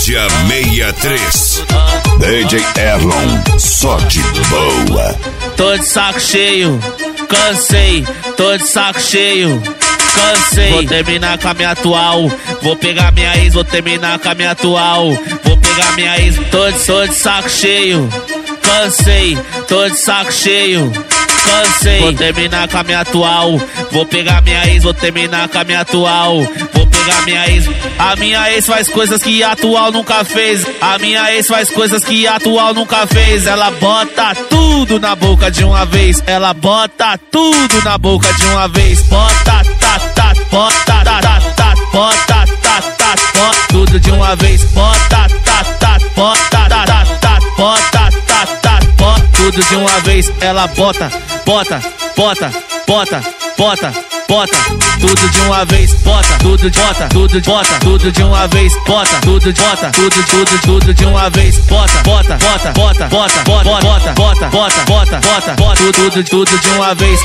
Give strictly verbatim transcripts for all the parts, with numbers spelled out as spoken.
Mídia sessenta e três. D J Erlon, só de boa. Tô de saco cheio, cansei, tô de saco cheio, cansei. Vou terminar com a minha atual, vou pegar minha ex, vou terminar com a minha atual, vou pegar minha ex. Tô de, tô de saco cheio, cansei, tô de saco cheio, cansei. Vou terminar com a minha atual, vou pegar minha ex, vou terminar com a minha atual, vou pegar minha ex. A minha ex faz coisas que a atual nunca fez. A minha ex faz coisas que a atual nunca fez. Ela bota tudo na boca de uma vez. Ela bota tudo na boca de uma vez. Bota, tá, tá, bota, tá, tá, tá, bota, tá, tá, bota tudo de uma vez. Bota, tá, tá, bota, tá, tá, tá, bota, tá, tá, bota tudo de uma vez. Ela bota, bota, bota, bota, bota, bota tudo de uma vez, bota tudo, bota tudo, bota tudo de uma vez, bota tudo, bota tudo, tudo, tudo de uma vez, bota, bota, bota, bota, bota, bota, bota, bota, bota, bota, bota, bota tudo, tudo de uma vez.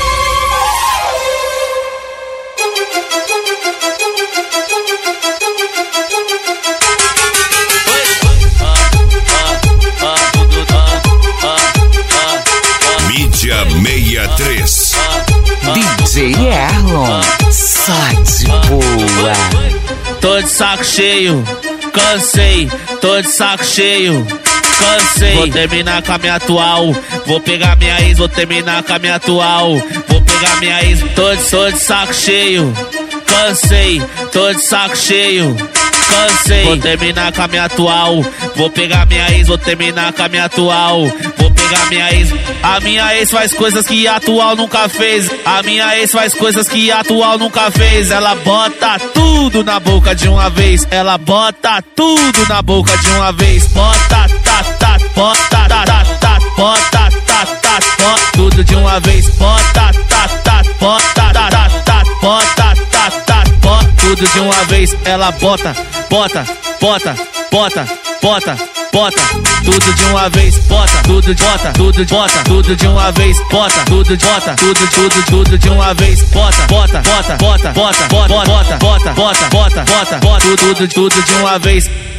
Mídia sessenta e três. D J Erlon, só de boa. Tô de saco cheio, cansei, tô de saco cheio, cansei. Vou terminar com a minha atual, vou pegar minha ex, vou terminar com a minha atual, vou pegar minha ex. Tô de, tô de saco cheio, cansei, tô de saco cheio, cansei. Vou terminar com a minha atual, vou pegar minha ex, vou terminar com a minha atual, vou pegar minha ex. A minha ex faz coisas que a atual nunca fez. A minha ex faz coisas que a atual nunca fez. Ela bota tudo na boca de uma vez. Ela bota tudo na boca de uma vez. Bota, tá, tá, bota, tá, tá, tá, bota, tá, tá, bota tudo de uma vez. Bota, tá, tá, bota, tá, tá, tá, bota, tá, tá, bota tudo de uma vez. Ela bota, bota, bota, bota, bota, bota tudo de uma vez, bota tudo, bota tudo, bota tudo de uma vez, bota tudo, bota tudo, tudo, tudo de uma vez, bota, bota, bota, bota, bota, bota, bota, bota, bota, bota, bota, bota tudo, tudo de uma vez.